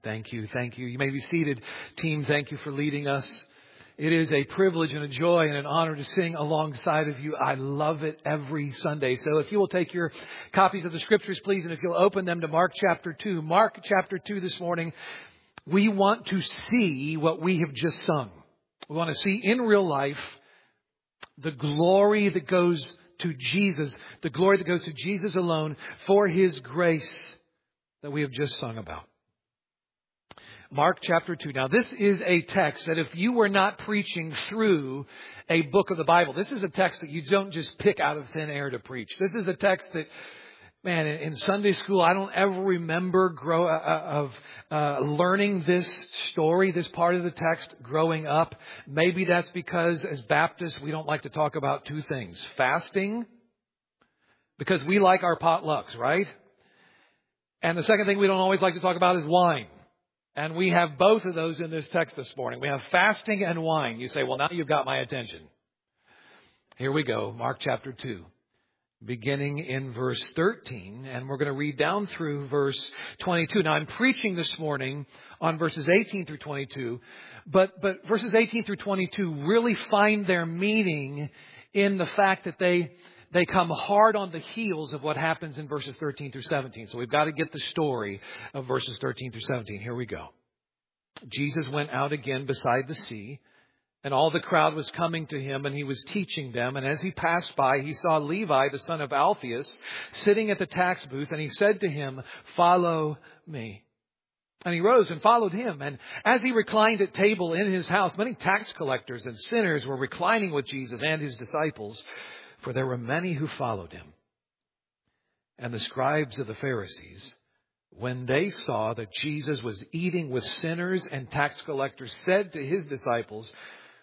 Thank you. Thank you. You may be seated. Team, thank you for leading us. It is a privilege and a joy and an honor to sing alongside of you. I love it every Sunday. So if you will take your copies of the Scriptures, please, and if you'll open them to Mark chapter 2. Mark chapter 2 this morning, we want to see what we have just sung. We want to see in real life the glory that goes to Jesus, the glory that goes to Jesus alone for His grace that we have just sung about. Mark chapter 2. Now, this is a text that if you were not preaching through a book of the Bible, this is a text that you don't just pick out of thin air to preach. This is a text that, man, in Sunday school, I don't ever remember learning this story, this part of the text growing up. Maybe that's because as Baptists, we don't like to talk about two things. Fasting, because we like our potlucks, right? And the second thing we don't always like to talk about is wine. And we have both of those in this text this morning. We have fasting and wine. You say, well, now you've got my attention. Here we go. Mark chapter 2, beginning in verse 13. And we're going to read down through verse 22. Now, I'm preaching this morning on verses 18 through 22. But verses 18 through 22 really find their meaning in the fact that they come hard on the heels of what happens in verses 13 through 17. So we've got to get the story of verses 13 through 17. Here we go. Jesus went out again beside the sea, and all the crowd was coming to him, and he was teaching them. And as he passed by, he saw Levi, the son of Alphaeus, sitting at the tax booth, and he said to him, "Follow me." And he rose and followed him. And as he reclined at table in his house, many tax collectors and sinners were reclining with Jesus and his disciples, for there were many who followed him. And the scribes of the Pharisees, when they saw that Jesus was eating with sinners and tax collectors, said to his disciples,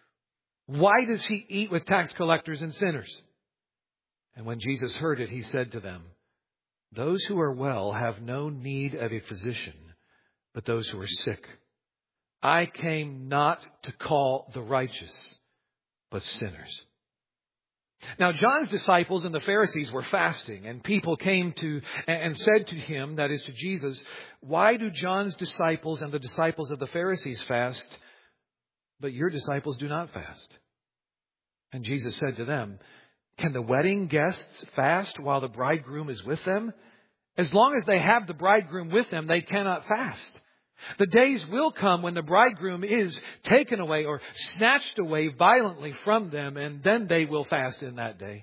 "Why does he eat with tax collectors and sinners?" And when Jesus heard it, he said to them, "Those who are well have no need of a physician, but those who are sick. I came not to call the righteous, but sinners." Now, John's disciples and the Pharisees were fasting, and people came to and said to him, that is to Jesus, "Why do John's disciples and the disciples of the Pharisees fast, but your disciples do not fast?" And Jesus said to them, "Can the wedding guests fast while the bridegroom is with them? As long as they have the bridegroom with them, they cannot fast. The days will come when the bridegroom is taken away or snatched away violently from them, and then they will fast in that day.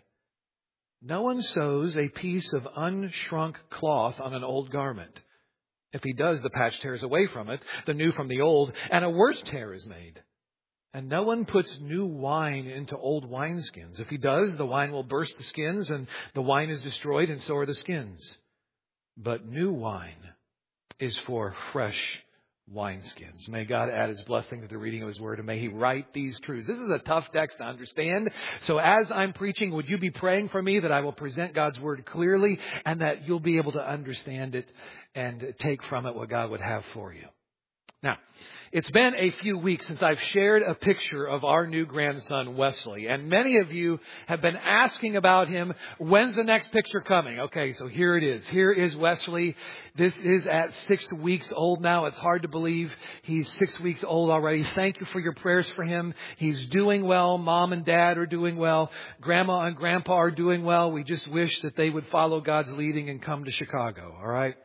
No one sews a piece of unshrunk cloth on an old garment. If he does, the patch tears away from it, the new from the old, and a worse tear is made. And no one puts new wine into old wineskins. If he does, the wine will burst the skins, and the wine is destroyed, and so are the skins. But new wine is for fresh wineskins." May God add His blessing to the reading of His Word, and may He write these truths. This is a tough text to understand. So as I'm preaching, would you be praying for me that I will present God's Word clearly and that you'll be able to understand it and take from it what God would have for you. Now, it's been a few weeks since I've shared a picture of our new grandson, Wesley. And many of you have been asking about him. When's the next picture coming? Okay, so here it is. Here is Wesley. This is at 6 weeks old now. It's hard to believe he's 6 weeks old already. Thank you for your prayers for him. He's doing well. Mom and Dad are doing well. Grandma and Grandpa are doing well. We just wish that they would follow God's leading and come to Chicago. All right?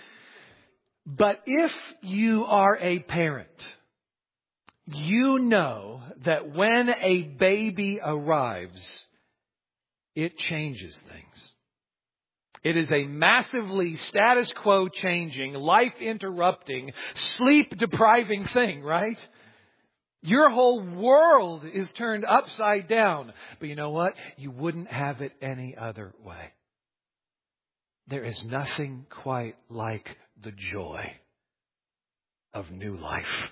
But if you are a parent, you know that when a baby arrives, it changes things. It is a massively status quo changing, life interrupting, sleep depriving thing, right? Your whole world is turned upside down. But you know what? You wouldn't have it any other way. There is nothing quite like the joy of new life.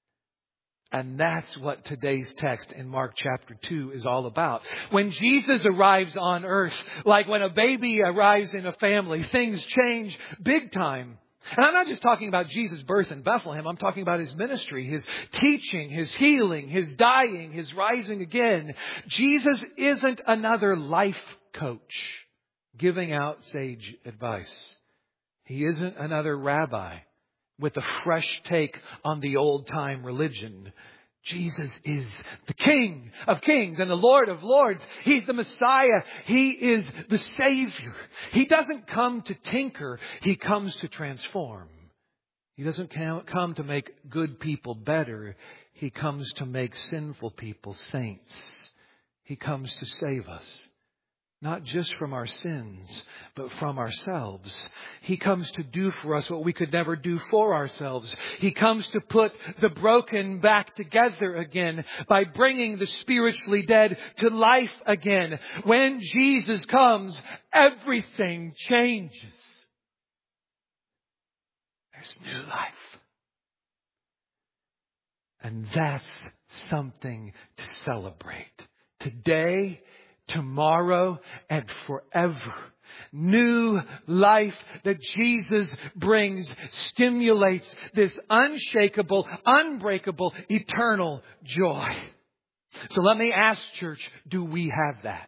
And that's what today's text in Mark chapter 2 is all about. When Jesus arrives on earth, like when a baby arrives in a family, things change big time. And I'm not just talking about Jesus' birth in Bethlehem. I'm talking about His ministry, His teaching, His healing, His dying, His rising again. Jesus isn't another life coach giving out sage advice. He isn't another rabbi with a fresh take on the old time religion. Jesus is the King of Kings and the Lord of Lords. He's the Messiah. He is the Savior. He doesn't come to tinker. He comes to transform. He doesn't come to make good people better. He comes to make sinful people saints. He comes to save us. Not just from our sins, but from ourselves. He comes to do for us what we could never do for ourselves. He comes to put the broken back together again by bringing the spiritually dead to life again. When Jesus comes, everything changes. There's new life. And that's something to celebrate. Today, tomorrow, and forever. New life that Jesus brings stimulates this unshakable, unbreakable, eternal joy. So let me ask, church, do we have that?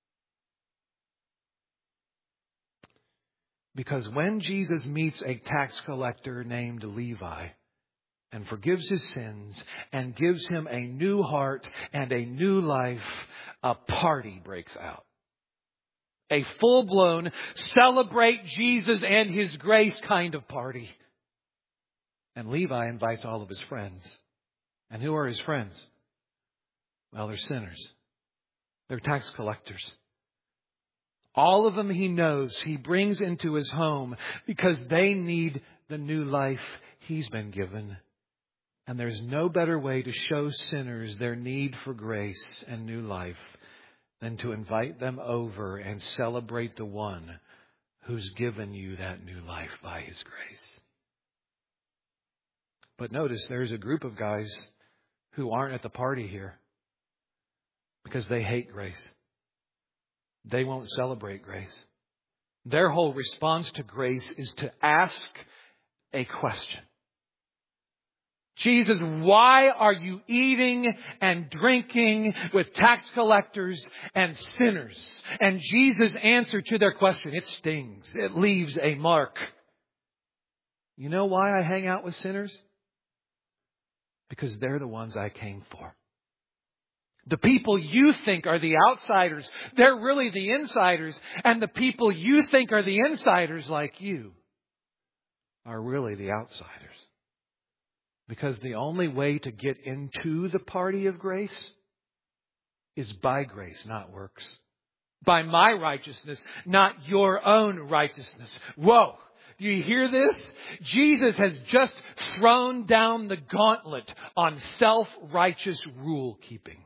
Because when Jesus meets a tax collector named Levi, and forgives his sins, and gives him a new heart and a new life, a party breaks out. A full-blown, celebrate Jesus and His grace kind of party. And Levi invites all of his friends. And who are his friends? Well, they're sinners. They're tax collectors. All of them he knows he brings into his home because they need the new life he's been given. And there's no better way to show sinners their need for grace and new life than to invite them over and celebrate the one who's given you that new life by His grace. But notice there's a group of guys who aren't at the party here because they hate grace. They won't celebrate grace. Their whole response to grace is to ask a question. Jesus, why are you eating and drinking with tax collectors and sinners? And Jesus' answer to their question, it stings. It leaves a mark. You know why I hang out with sinners? Because they're the ones I came for. The people you think are the outsiders, they're really the insiders. And the people you think are the insiders like you are really the outsiders. Because the only way to get into the party of grace is by grace, not works. By my righteousness, not your own righteousness. Whoa! Do you hear this? Jesus has just thrown down the gauntlet on self-righteous rule-keeping.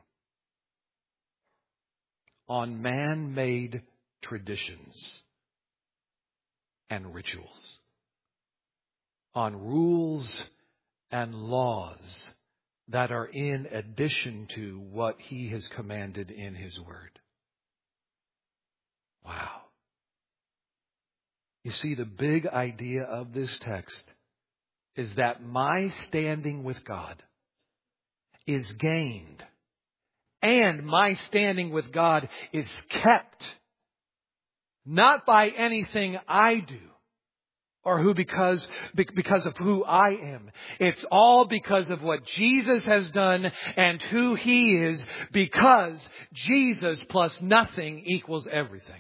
On man-made traditions and rituals. On rules and laws that are in addition to what He has commanded in His Word. Wow. You see, the big idea of this text is that my standing with God is gained, and my standing with God is kept, not by anything I do, or because of who I am. It's all because of what Jesus has done and who He is, because Jesus plus nothing equals everything.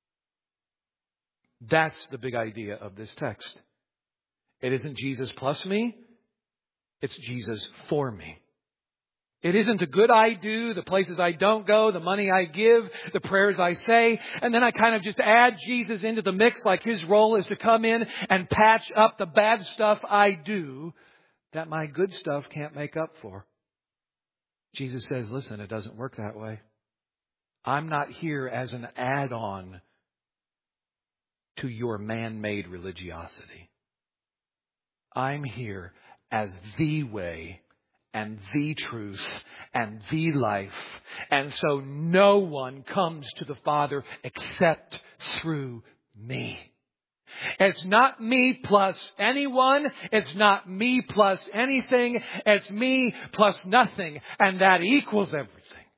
That's the big idea of this text. It isn't Jesus plus me. It's Jesus for me. It isn't the good I do, the places I don't go, the money I give, the prayers I say, and then I kind of just add Jesus into the mix like His role is to come in and patch up the bad stuff I do that my good stuff can't make up for. Jesus says, listen, it doesn't work that way. I'm not here as an add-on to your man-made religiosity. I'm here as the way and the truth and the life. And so no one comes to the Father except through me. It's not me plus anyone. It's not me plus anything. It's me plus nothing. And that equals everything.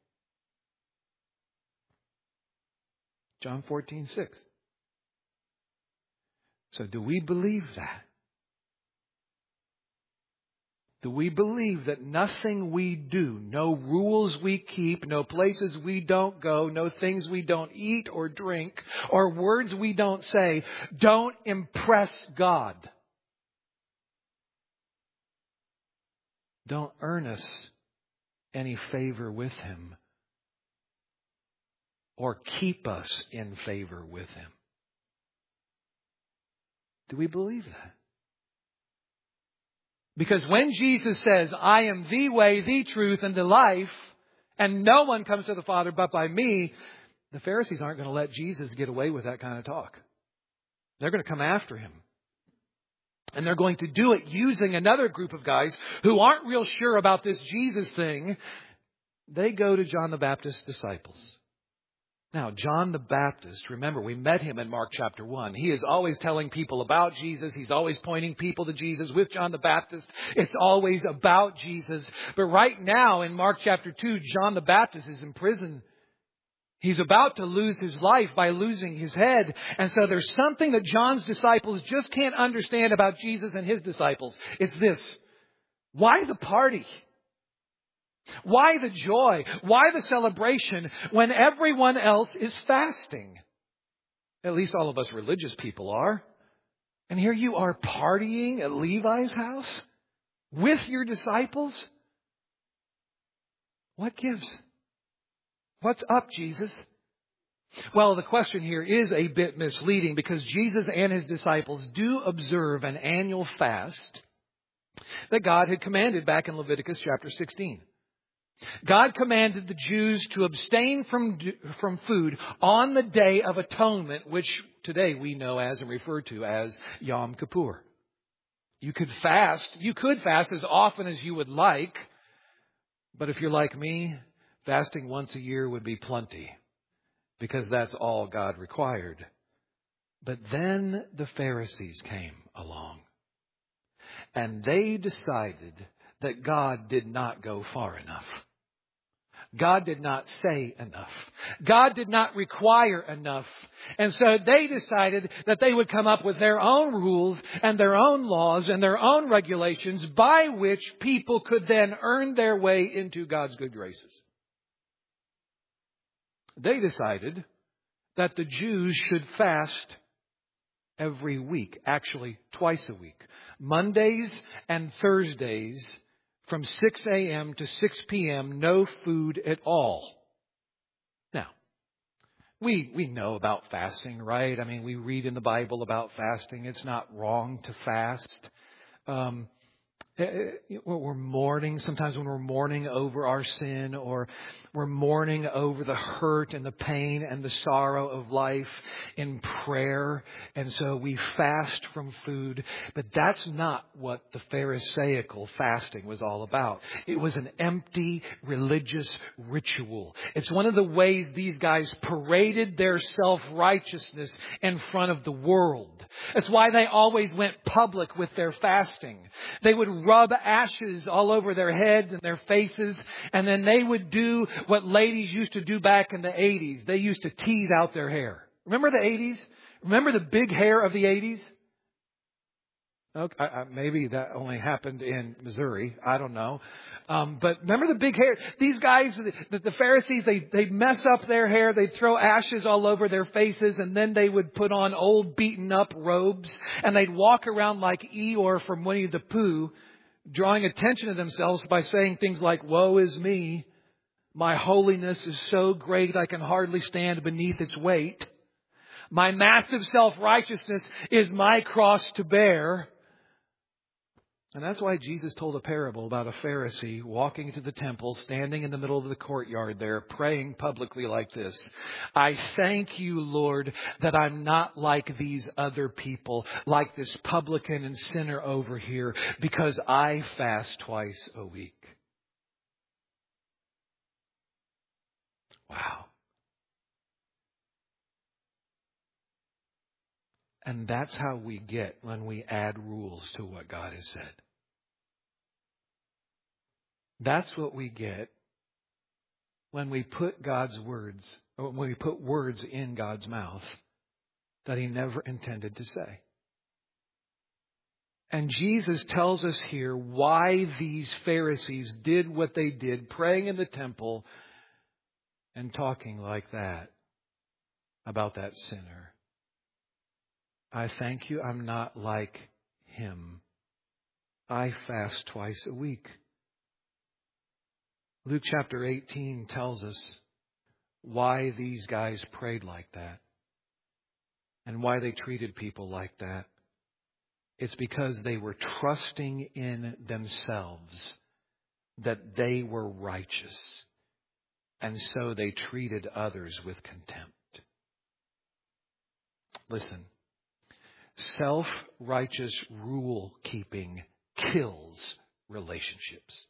John 14:6. So do we believe that? Do we believe that nothing we do, no rules we keep, no places we don't go, no things we don't eat or drink, or words we don't say, don't impress God? Don't earn us any favor with Him or keep us in favor with Him. Do we believe that? Because when Jesus says, I am the way, the truth, and the life, and no one comes to the Father but by me, the Pharisees aren't going to let Jesus get away with that kind of talk. They're going to come after Him. And they're going to do it using another group of guys who aren't real sure about this Jesus thing. They go to John the Baptist's disciples. Now, John the Baptist, remember, we met him in Mark chapter 1. He is always telling people about Jesus. He's always pointing people to Jesus. With John the Baptist, it's always about Jesus. But right now in Mark chapter 2, John the Baptist is in prison. He's about to lose his life by losing his head. And so there's something that John's disciples just can't understand about Jesus and his disciples. It's this. Why the party? Why the joy? Why the celebration when everyone else is fasting? At least all of us religious people are. And here you are partying at Levi's house with your disciples? What gives? What's up, Jesus? Well, the question here is a bit misleading because Jesus and His disciples do observe an annual fast that God had commanded back in Leviticus chapter 16. God commanded the Jews to abstain from food on the Day of Atonement, which today we know as and refer to as Yom Kippur. You could fast as often as you would like, but if you're like me, fasting once a year would be plenty because that's all God required. But then the Pharisees came along and they decided that God did not go far enough. God did not say enough. God did not require enough. And so they decided that they would come up with their own rules and their own laws and their own regulations by which people could then earn their way into God's good graces. They decided that the Jews should fast every week, actually twice a week. Mondays and Thursdays from 6 a.m. to 6 p.m., no food at all. Now, we know about fasting, right? I mean, we read in the Bible about fasting. It's not wrong to fast. We're mourning, sometimes when we're mourning over our sin or we're mourning over the hurt and the pain and the sorrow of life in prayer. And so we fast from food. But that's not what the Pharisaical fasting was all about. It was an empty religious ritual. It's one of the ways these guys paraded their self-righteousness in front of the world. That's why they always went public with their fasting. They would rub ashes all over their heads and their faces, and then they would do what ladies used to do back in the 80s. They used to tease out their hair. Remember the 80s? Remember the big hair of the 80s? Okay, maybe that only happened in Missouri. I don't know. But remember the big hair? These guys, the Pharisees, they'd mess up their hair. They'd throw ashes all over their faces. And then they would put on old beaten up robes. And they'd walk around like Eeyore from Winnie the Pooh, drawing attention to themselves by saying things like, "Woe is me. My holiness is so great I can hardly stand beneath its weight. My massive self-righteousness is my cross to bear." And that's why Jesus told a parable about a Pharisee walking into the temple, standing in the middle of the courtyard there, praying publicly like this: "I thank you, Lord, that I'm not like these other people, like this publican and sinner over here, because I fast twice a week." Wow. And that's how we get when we add rules to what God has said. That's what we get when we put God's words, or when we put words in God's mouth that He never intended to say. And Jesus tells us here why these Pharisees did what they did, praying in the temple and talking like that about that sinner. I thank you, I'm not like him. I fast twice a week. Luke chapter 18 tells us why these guys prayed like that and why they treated people like that. It's because they were trusting in themselves that they were righteous, and so they treated others with contempt. Listen, self-righteous rule-keeping kills relationships.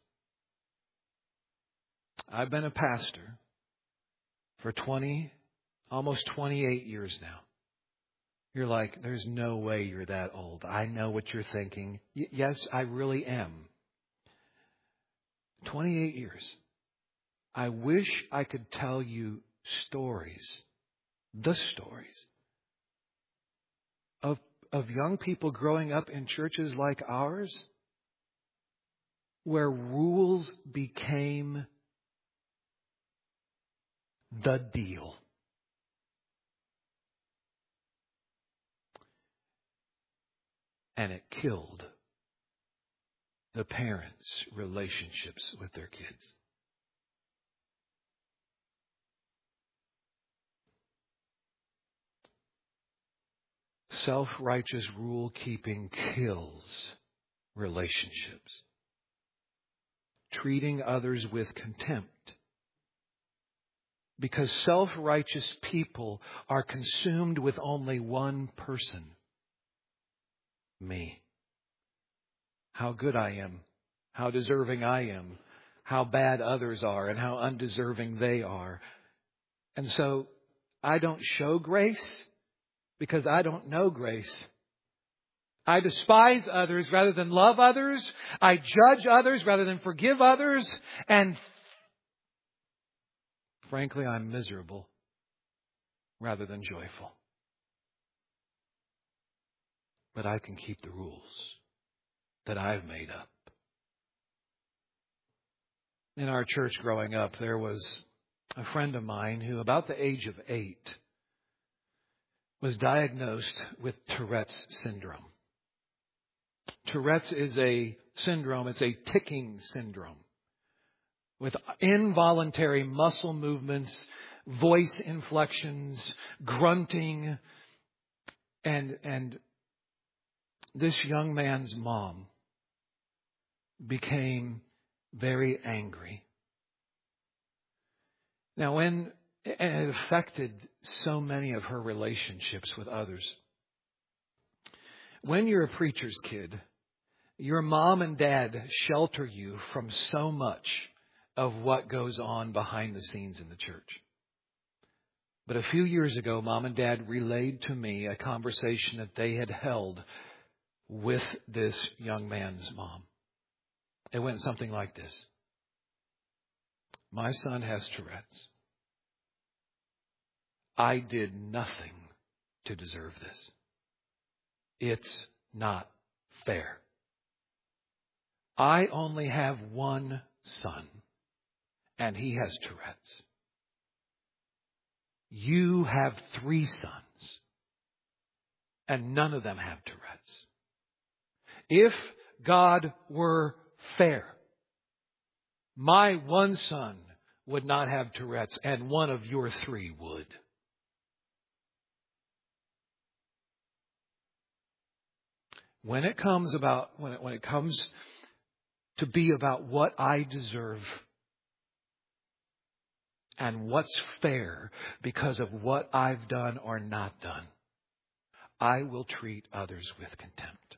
I've been a pastor for almost 28 years now. You're like, there's no way you're that old. I know what you're thinking. Yes, I really am. 28 years. I wish I could tell you the stories of young people growing up in churches like ours, where rules became the deal. And it killed the parents' relationships with their kids. Self-righteous rule-keeping kills relationships. Treating others with contempt. Because self-righteous people are consumed with only one person. Me. How good I am. How deserving I am. How bad others are and how undeserving they are. And so I don't show grace because I don't know grace. I despise others rather than love others. I judge others rather than forgive others. And frankly, I'm miserable rather than joyful. But I can keep the rules that I've made up. In our church growing up, there was a friend of mine who, about the age of 8, was diagnosed with Tourette's syndrome. Tourette's is a syndrome. It's a ticking syndrome with involuntary muscle movements, voice inflections, grunting, and this young man's mom became very angry. Now, and it affected so many of her relationships with others. When you're a preacher's kid, your mom and dad shelter you from so much of what goes on behind the scenes in the church. But a few years ago, Mom and Dad relayed to me a conversation that they had held with this young man's mom. It went something like this. My son has Tourette's. I did nothing to deserve this. It's not fair. I only have one son, and he has Tourette's. You have 3 sons, and none of them have Tourette's. If God were fair, my one son would not have Tourette's, and one of your 3 would. When it comes to be about what I deserve and what's fair because of what I've done or not done, I will treat others with contempt.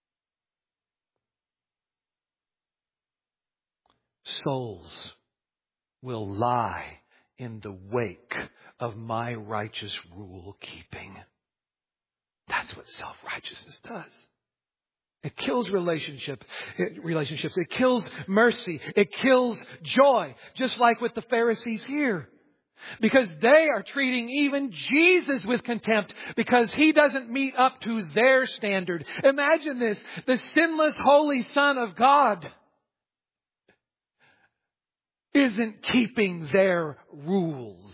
Souls will lie in the wake of my righteous rule keeping. That's what self-righteousness does. It kills relationships. It kills mercy. It kills joy. Just like with the Pharisees here. Because they are treating even Jesus with contempt because He doesn't meet up to their standard. Imagine this. The sinless, holy Son of God isn't keeping their rules.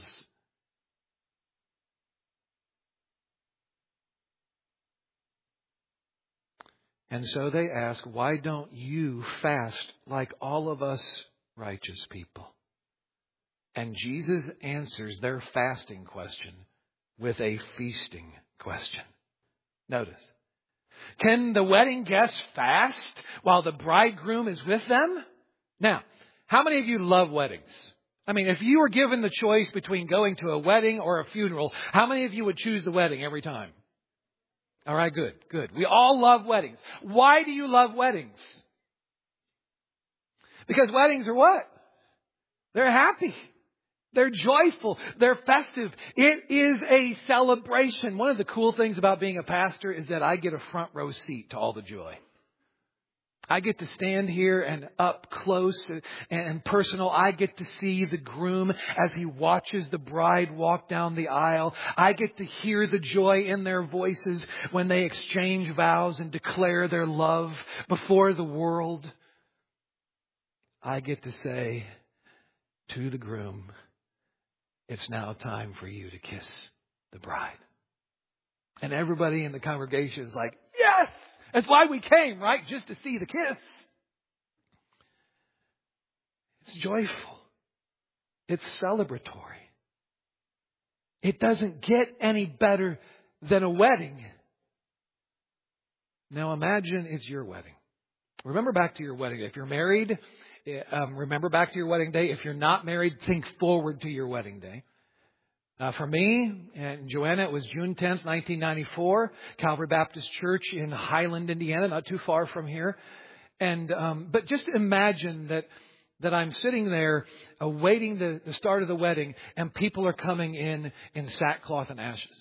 And so they ask, why don't you fast like all of us righteous people? And Jesus answers their fasting question with a feasting question. Notice, can the wedding guests fast while the bridegroom is with them? Now, how many of you love weddings? I mean, if you were given the choice between going to a wedding or a funeral, how many of you would choose the wedding every time? All right, good. We all love weddings. Why do you love weddings? Because weddings are what? They're happy. They're joyful. They're festive. It is a celebration. One of the cool things about being a pastor is that I get a front row seat to all the joy. I get to stand here and up close and personal. I get to see the groom as he watches the bride walk down the aisle. I get to hear the joy in their voices when they exchange vows and declare their love before the world. I get to say to the groom, it's now time for you to kiss the bride. And everybody in the congregation is like, yes! That's why we came, right? Just to see the kiss. It's joyful. It's celebratory. It doesn't get any better than a wedding. Now imagine it's your wedding. Remember back to your wedding day. If you're married, remember back to your wedding day. If you're not married, think forward to your wedding day. For me and Joanna, it was June 10th, 1994, Calvary Baptist Church in Highland, Indiana, not too far from here. And but just imagine that I'm sitting there awaiting the start of the wedding, and people are coming in sackcloth and ashes.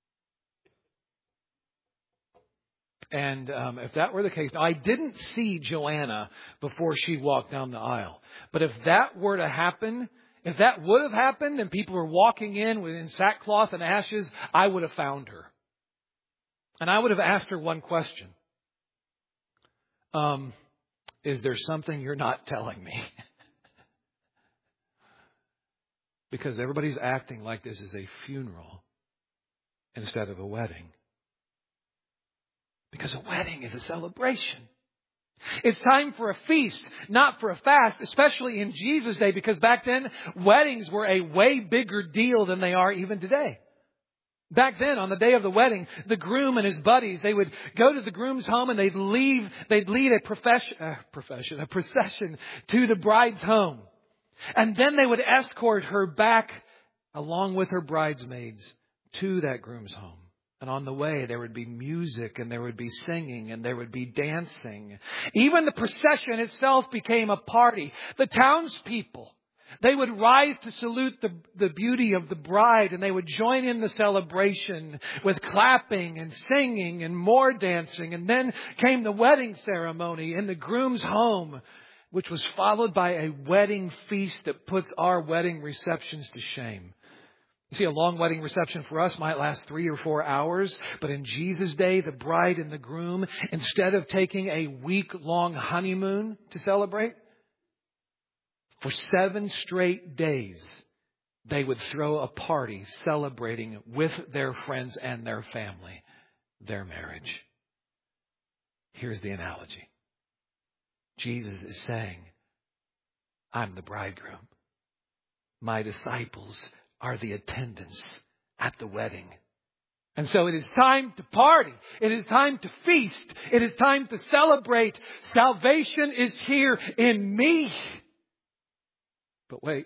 And if that were the case, now I didn't see Joanna before she walked down the aisle. But if that were to happen, if that would have happened and people were walking in sackcloth and ashes, I would have found her. And I would have asked her one question. Is there something you're not telling me? Because everybody's acting like this is a funeral instead of a wedding. Because a wedding is a celebration. It's time for a feast, not for a fast, especially in Jesus' day, because back then, weddings were a way bigger deal than they are even today. Back then, on the day of the wedding, the groom and his buddies, they would go to the groom's home and they'd lead a procession to the bride's home. And then they would escort her back along with her bridesmaids to that groom's home. And on the way, there would be music and there would be singing and there would be dancing. Even the procession itself became a party. The townspeople, they would rise to salute the beauty of the bride, and they would join in the celebration with clapping and singing and more dancing. And then came the wedding ceremony in the groom's home, which was followed by a wedding feast that puts our wedding receptions to shame. You see, a long wedding reception for us might last 3 or 4 hours. But in Jesus' day, the bride and the groom, instead of taking a week-long honeymoon to celebrate, for 7 straight days, they would throw a party celebrating with their friends and their family their marriage. Here's the analogy. Jesus is saying, I'm the bridegroom. My disciples are the attendants at the wedding. And so it is time to party. It is time to feast. It is time to celebrate. Salvation is here in me. But wait.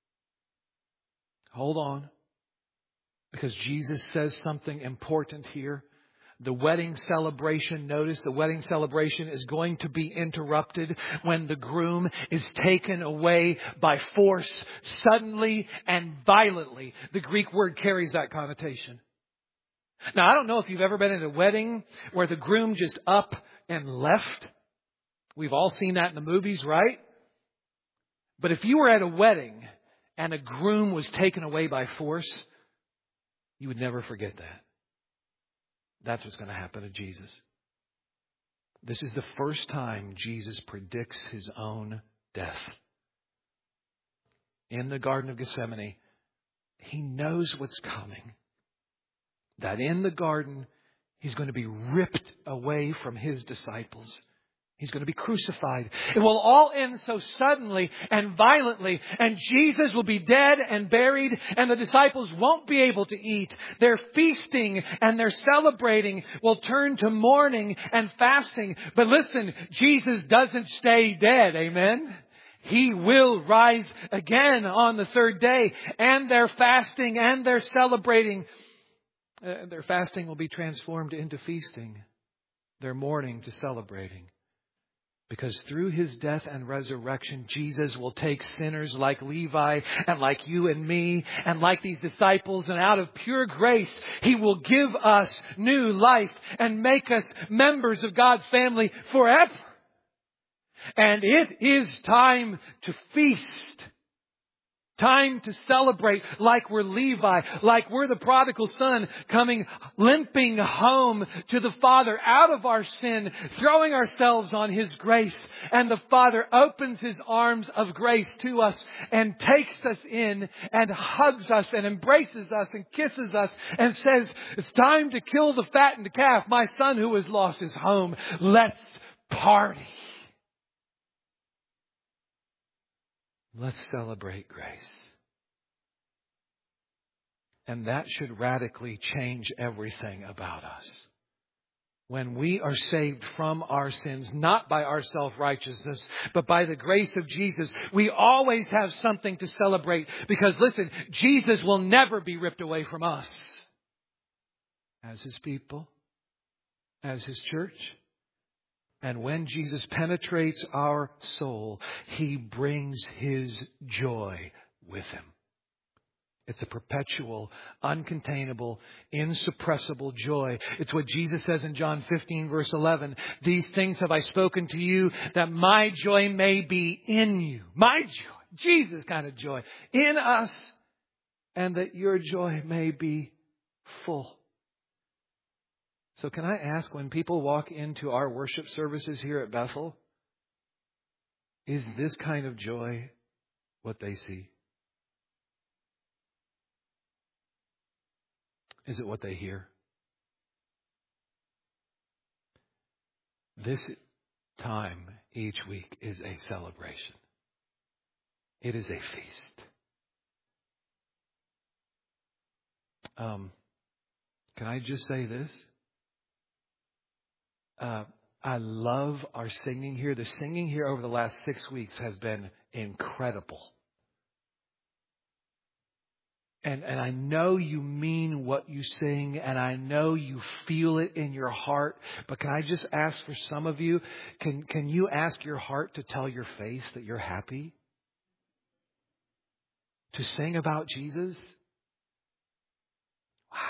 Hold on. Because Jesus says something important here. The wedding celebration, notice the wedding celebration is going to be interrupted when the groom is taken away by force, suddenly and violently. The Greek word carries that connotation. Now, I don't know if you've ever been at a wedding where the groom just up and left. We've all seen that in the movies, right? But if you were at a wedding and a groom was taken away by force, you would never forget that. That's what's going to happen to Jesus. This is the first time Jesus predicts his own death. In the Garden of Gethsemane, he knows what's coming. That in the garden, he's going to be ripped away from his disciples. He's going to be crucified. It will all end so suddenly and violently, and Jesus will be dead and buried, and the disciples won't be able to eat. Their feasting and their celebrating will turn to mourning and fasting. But listen, Jesus doesn't stay dead. Amen? He will rise again on the third day, and their fasting and their celebrating, their fasting will be transformed into feasting, their mourning to celebrating. Because through his death and resurrection, Jesus will take sinners like Levi and like you and me and like these disciples, and out of pure grace, he will give us new life and make us members of God's family forever. And it is time to feast. Time to celebrate like we're Levi, like we're the prodigal son coming, limping home to the Father out of our sin, throwing ourselves on his grace. And the Father opens his arms of grace to us and takes us in and hugs us and embraces us and kisses us and says, it's time to kill the fattened calf. My son who has lost his home. Let's party. Let's celebrate grace. And that should radically change everything about us. When we are saved from our sins, not by our self-righteousness, but by the grace of Jesus, we always have something to celebrate. Because listen, Jesus will never be ripped away from us. As his people, as his church. And when Jesus penetrates our soul, he brings his joy with him. It's a perpetual, uncontainable, insuppressible joy. It's what Jesus says in John 15, verse 11. These things have I spoken to you, that my joy may be in you. My joy, Jesus kind of joy, in us, and that your joy may be full. So can I ask, when people walk into our worship services here at Bethel, is this kind of joy what they see? Is it what they hear? This time each week is a celebration. It is a feast. Can I just say this? I love our singing here. The singing here over the last 6 weeks has been incredible. And I know you mean what you sing, and I know you feel it in your heart. But can I just ask for some of you, can you ask your heart to tell your face that you're happy? To sing about Jesus? Wow.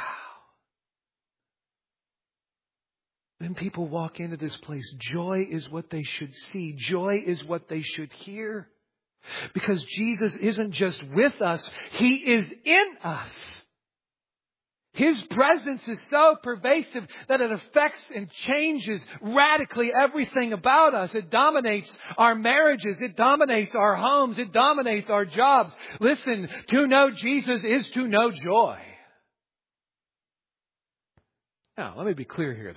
When people walk into this place, joy is what they should see. Joy is what they should hear. Because Jesus isn't just with us, he is in us. His presence is so pervasive that it affects and changes radically everything about us. It dominates our marriages. It dominates our homes. It dominates our jobs. Listen, to know Jesus is to know joy. Now, let me be clear here.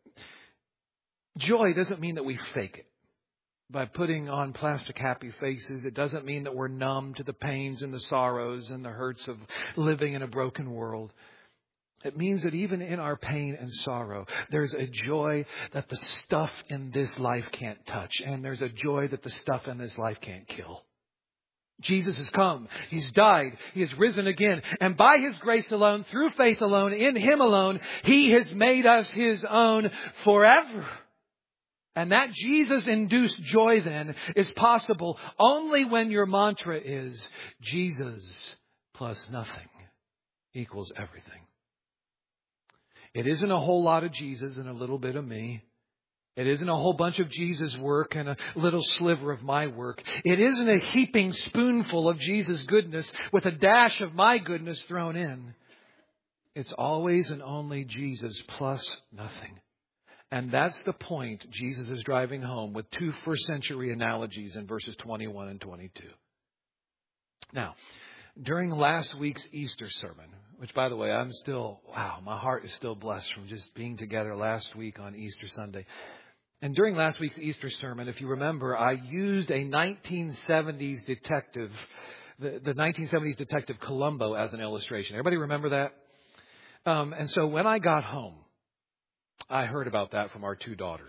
Joy doesn't mean that we fake it. By putting on plastic happy faces, it doesn't mean that we're numb to the pains and the sorrows and the hurts of living in a broken world. It means that even in our pain and sorrow, there's a joy that the stuff in this life can't touch. And there's a joy that the stuff in this life can't kill. Jesus has come. He's died. He has risen again. And by his grace alone, through faith alone, in him alone, he has made us his own forever. And that Jesus-induced joy then is possible only when your mantra is Jesus plus nothing equals everything. It isn't a whole lot of Jesus and a little bit of me. It isn't a whole bunch of Jesus' work and a little sliver of my work. It isn't a heaping spoonful of Jesus' goodness with a dash of my goodness thrown in. It's always and only Jesus plus nothing. And that's the point Jesus is driving home with two first-century analogies in verses 21 and 22. Now, during last week's Easter sermon, which, by the way, my heart is still blessed from just being together last week on Easter Sunday. And during last week's Easter sermon, if you remember, I used a 1970s detective, the 1970s detective Columbo as an illustration. Everybody remember that? And so when I got home, I heard about that from our two daughters.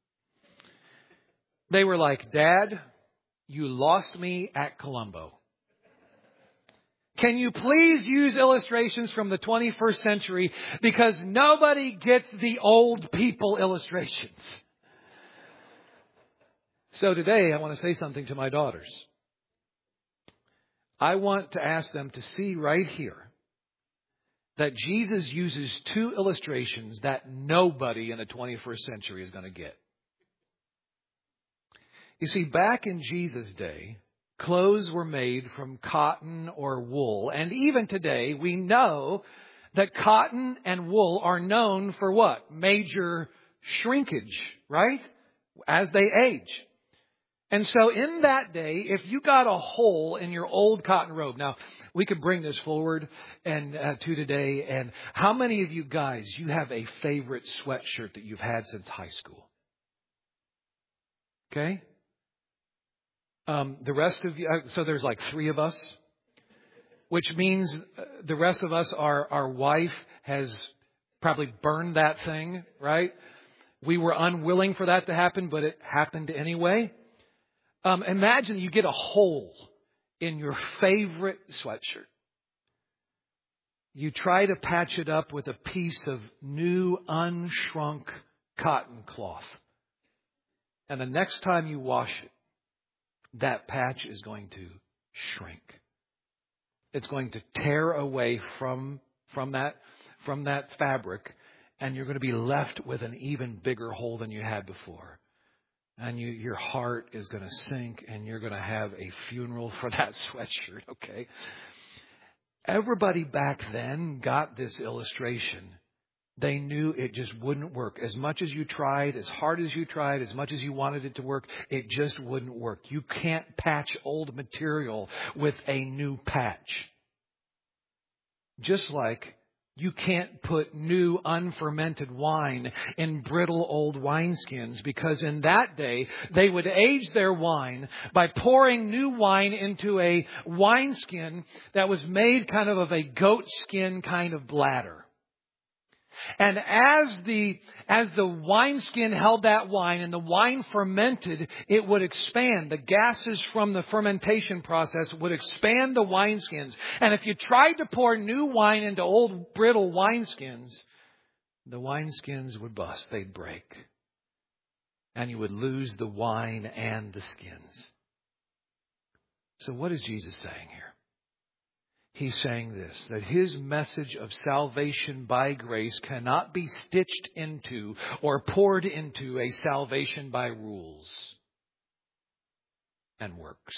They were like, "Dad, you lost me at Columbo. Can you please use illustrations from the 21st century because nobody gets the old people illustrations?" So today I want to say something to my daughters. I want to ask them to see right here that Jesus uses two illustrations that nobody in the 21st century is going to get. You see, back in Jesus' day, clothes were made from cotton or wool. And even today, we know that cotton and wool are known for what? Major shrinkage, right? As they age. And so in that day, if you got a hole in your old cotton robe, now we could bring this forward and to today. And how many of you guys, you have a favorite sweatshirt that you've had since high school? Okay. The rest of you, so there's like three of us, which means the rest of us, our wife has probably burned that thing, right? We were unwilling for that to happen, but it happened anyway. Imagine you get a hole in your favorite sweatshirt. You try to patch it up with a piece of new unshrunk cotton cloth. And the next time you wash it, that patch is going to shrink. It's going to tear away from that fabric, and you're going to be left with an even bigger hole than you had before. And your heart is going to sink, and you're going to have a funeral for that sweatshirt, okay? Everybody back then got this illustration. They knew it just wouldn't work. As much as you tried, as hard as you tried, as much as you wanted it to work, it just wouldn't work. You can't patch old material with a new patch. Just like you can't put new unfermented wine in brittle old wineskins, because in that day they would age their wine by pouring new wine into a wineskin that was made kind of a goat skin kind of bladder. And as the wineskin held that wine and the wine fermented, it would expand. The gases from the fermentation process would expand the wineskins. And if you tried to pour new wine into old brittle wineskins, the wineskins would bust. They'd break. And you would lose the wine and the skins. So what is Jesus saying here? He's saying this, that his message of salvation by grace cannot be stitched into or poured into a salvation by rules and works.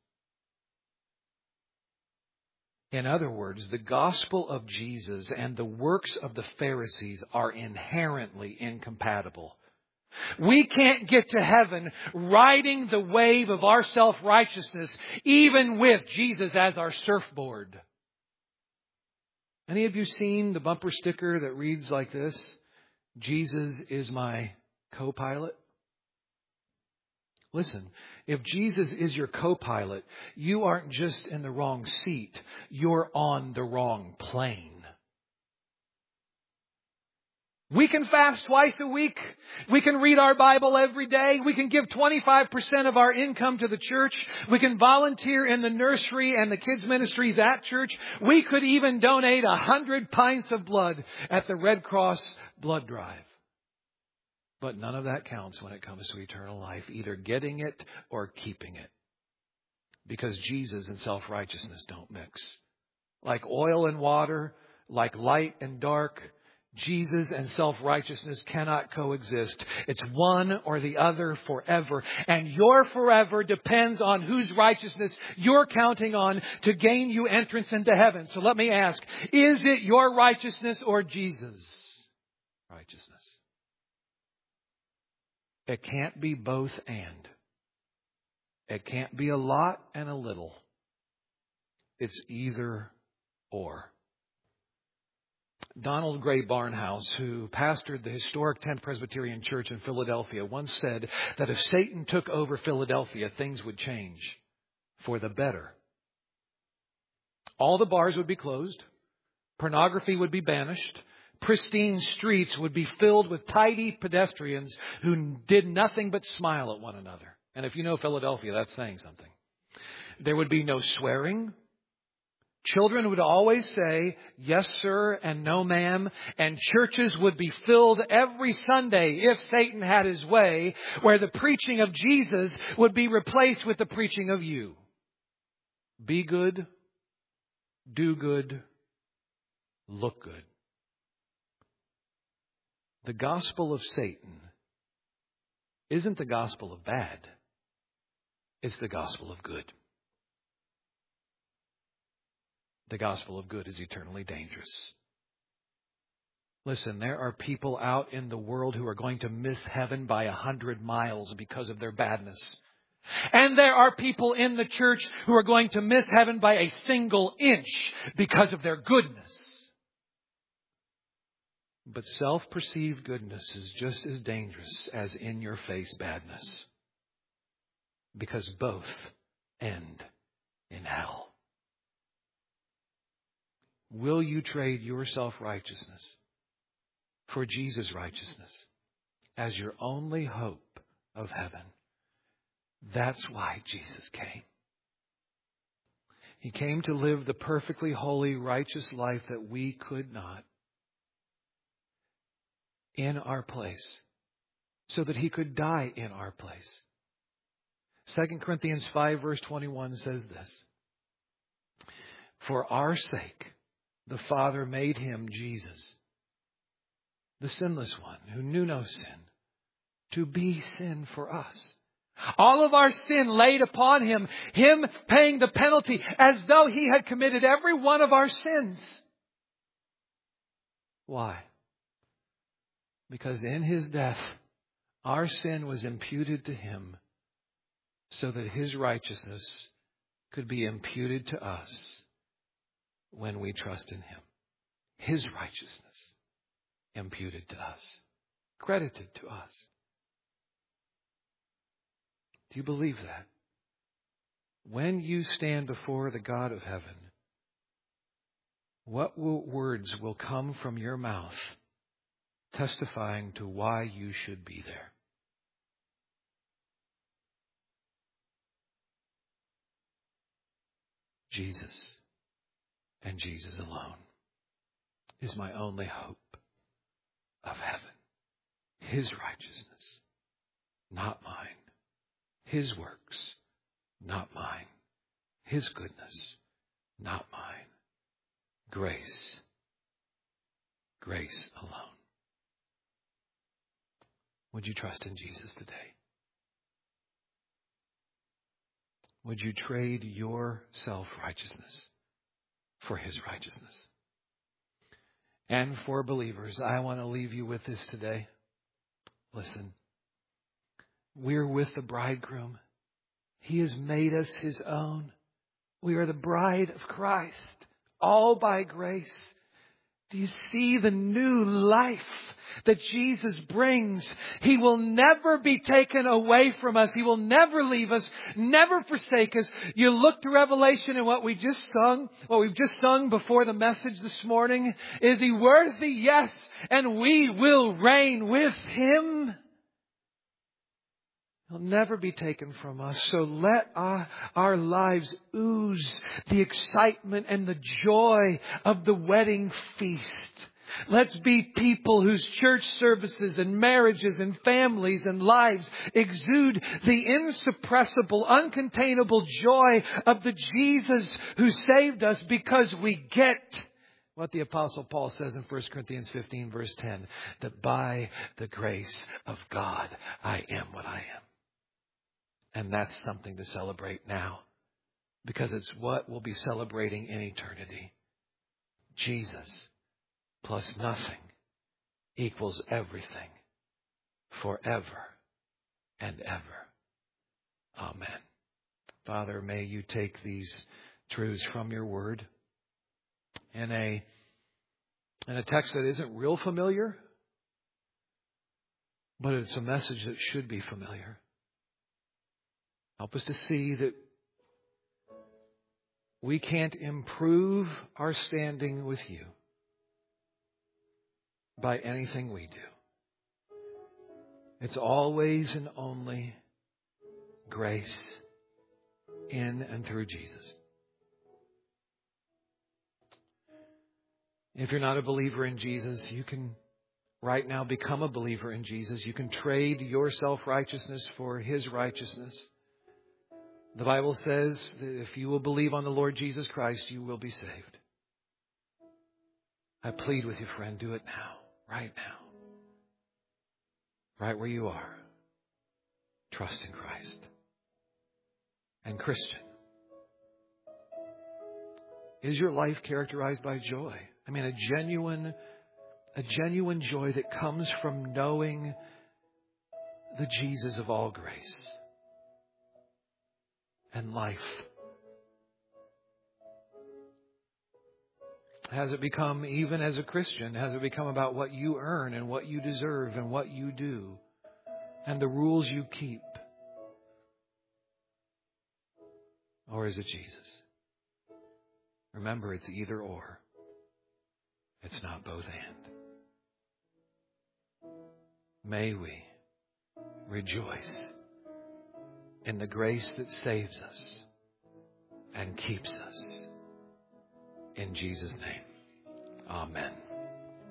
In other words, the gospel of Jesus and the works of the Pharisees are inherently incompatible. We can't get to heaven riding the wave of our self-righteousness, even with Jesus as our surfboard. Any of you seen the bumper sticker that reads like this? Jesus is my co-pilot. Listen, if Jesus is your co-pilot, you aren't just in the wrong seat. You're on the wrong plane. We can fast twice a week. We can read our Bible every day. We can give 25% of our income to the church. We can volunteer in the nursery and the kids' ministries at church. We could even donate 100 pints of blood at the Red Cross blood drive. But none of that counts when it comes to eternal life, either getting it or keeping it. Because Jesus and self-righteousness don't mix. Like oil and water, like light and dark, Jesus and self-righteousness cannot coexist. It's one or the other forever. And your forever depends on whose righteousness you're counting on to gain you entrance into heaven. So let me ask, is it your righteousness or Jesus' righteousness? It can't be both and. It can't be a lot and a little. It's either or. Donald Gray Barnhouse, who pastored the historic 10th Presbyterian Church in Philadelphia, once said that if Satan took over Philadelphia, things would change for the better. All the bars would be closed. Pornography would be banished. Pristine streets would be filled with tidy pedestrians who did nothing but smile at one another. And if you know Philadelphia, that's saying something. There would be no swearing. Children would always say, yes, sir, and no, ma'am. And churches would be filled every Sunday, if Satan had his way, where the preaching of Jesus would be replaced with the preaching of you. Be good, do good, look good. The gospel of Satan isn't the gospel of bad. It's the gospel of good. The gospel of good is eternally dangerous. Listen, there are people out in the world who are going to miss heaven by 100 miles because of their badness. And there are people in the church who are going to miss heaven by a single inch because of their goodness. But self-perceived goodness is just as dangerous as in-your-face badness. Because both end in hell. Will you trade your self-righteousness for Jesus' righteousness as your only hope of heaven? That's why Jesus came. He came to live the perfectly holy, righteous life that we could not in our place, so that He could die in our place. 2 Corinthians 5 verse 21 says this, for our sake, the Father made Him, Jesus, the sinless one who knew no sin, to be sin for us. All of our sin laid upon Him, Him paying the penalty as though He had committed every one of our sins. Why? Because in His death, our sin was imputed to Him so that His righteousness could be imputed to us when we trust in Him. His righteousness imputed to us, credited to us. Do you believe that? When you stand before the God of heaven, what words will come from your mouth testifying to why you should be there? Jesus and Jesus alone is my only hope of heaven. His righteousness, not mine. His works, not mine. His goodness, not mine. Grace, grace alone. Would you trust in Jesus today? Would you trade your self-righteousness for His righteousness? And for believers, I want to leave you with this today. Listen, we're with the bridegroom. He has made us His own. We are the bride of Christ, all by grace. Do you see the new life that Jesus brings? He will never be taken away from us. He will never leave us, never forsake us. You look to Revelation and what we've just sung before the message this morning. Is He worthy? Yes. And we will reign with Him. He'll never be taken from us. So let our lives ooze the excitement and the joy of the wedding feast. Let's be people whose church services and marriages and families and lives exude the insuppressible, uncontainable joy of the Jesus who saved us, because we get what the Apostle Paul says in 1 Corinthians 15, verse 10, that by the grace of God, I am what I am. And that's something to celebrate now, because it's what we'll be celebrating in eternity. Jesus plus nothing equals everything forever and ever. Amen. Father, may you take these truths from your word in a text that isn't real familiar, but it's a message that should be familiar. Help us to see that we can't improve our standing with you by anything we do. It's always and only grace in and through Jesus. If you're not a believer in Jesus, you can right now become a believer in Jesus. You can trade your self-righteousness for His righteousness. The Bible says that if you will believe on the Lord Jesus Christ, you will be saved. I plead with you, friend, do it now, right now. Right where you are. Trust in Christ. And Christian, is your life characterized by joy? I mean, a genuine joy that comes from knowing the Jesus of all grace and life. Has it become, even as a Christian, has it become about what you earn and what you deserve and what you do and the rules you keep? Or is it Jesus? Remember, it's either or. It's not both and. May we rejoice in the grace that saves us and keeps us. In Jesus' name, amen.